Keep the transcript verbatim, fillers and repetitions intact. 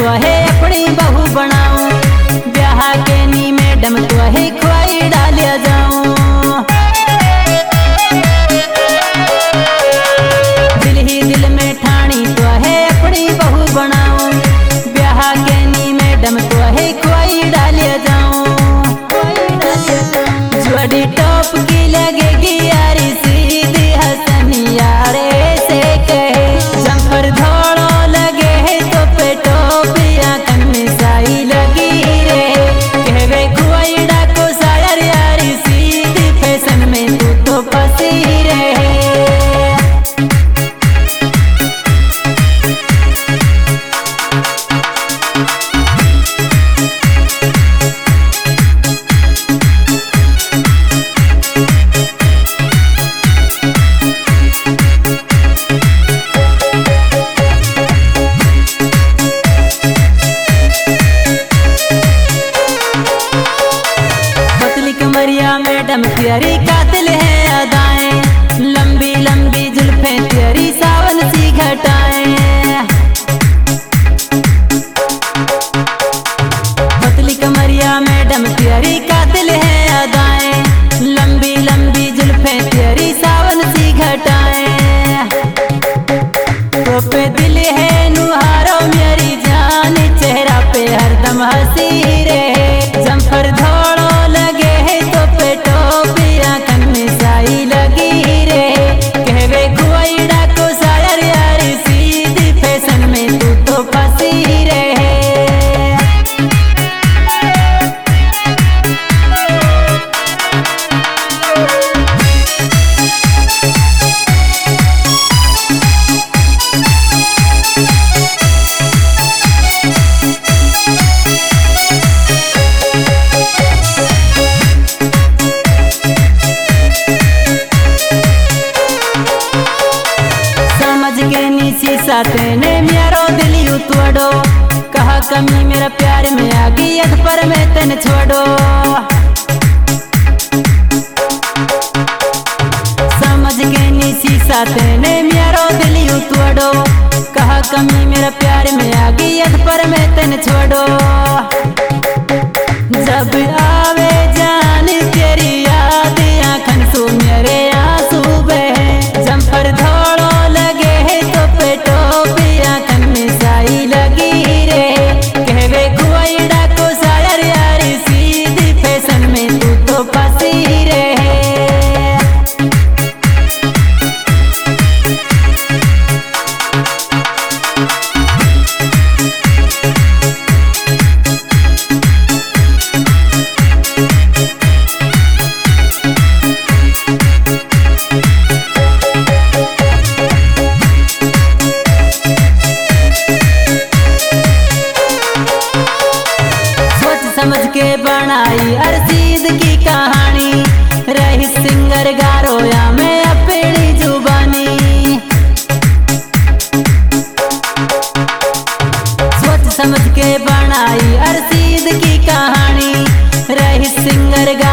तो है अपनी बहू बनाऊं, ब्याह के नी मैडम तो है खुआई डालिया जाऊं। दिल ही दिल में ठानी तो है अपनी बहू बनाऊं, ब्याह के नी मैडम तो है खुआई डालिया जाऊं। जोड़ी टॉप की लगेगी यारी सीधी हसनी यार ऐसे कहे, जंपर धोड़ो लगे है तो पे टोपिया कन में साई लगी रे, कहवे खुआई डाको शायर यारी सीधी फैशन में तू तो फंसी रहे। कमरिया मैडम तेरी कातिल है अदाएं, लंबी लंबी जुल्फें तेरी सावन सी घटाएं। पतली कमरिया मैडम तेरी कातिल है अदाएं, लंबी लंबी जुल्फें तेरी सावन सी घटाएं। तो पे दिल है नुहारो मेरी जान, चेहरा पे हरदम हंसी रहे, जंफर धोड़ो लगे तो पे टोपिया कन में साई लगी रे, कहवे खुआई डाको शायर यारी सीधी फैशन में तू तो फंसी रहे। शीशा तेने म्यारो दिल यू तोड़ो, कहा कमी मेरा प्यार में आ गई अध पर मैं तन छोड़ो। समझ के नी शीशा तेने म्यारो दिल यू तोड़ो, कहा कमी मेरा प्यार में आ गई अध पर मैं तन छोड़ो। जब आवे जान तेरी याद आँखन सो मेरे आंसू बहे, जंफर धोड़ो लगे तो पे टोपिया कन में साई लगी रे, कहवे खुआई डाको शायर यारी सीधी फैशन में तू तो फंसी रहे। समझ के बनाई अरसीद की कहानी, रही सिंगर गारो या मैं अपनी जुबानी। सोच समझ के बनाई अरसीद की कहानी, रही सिंगर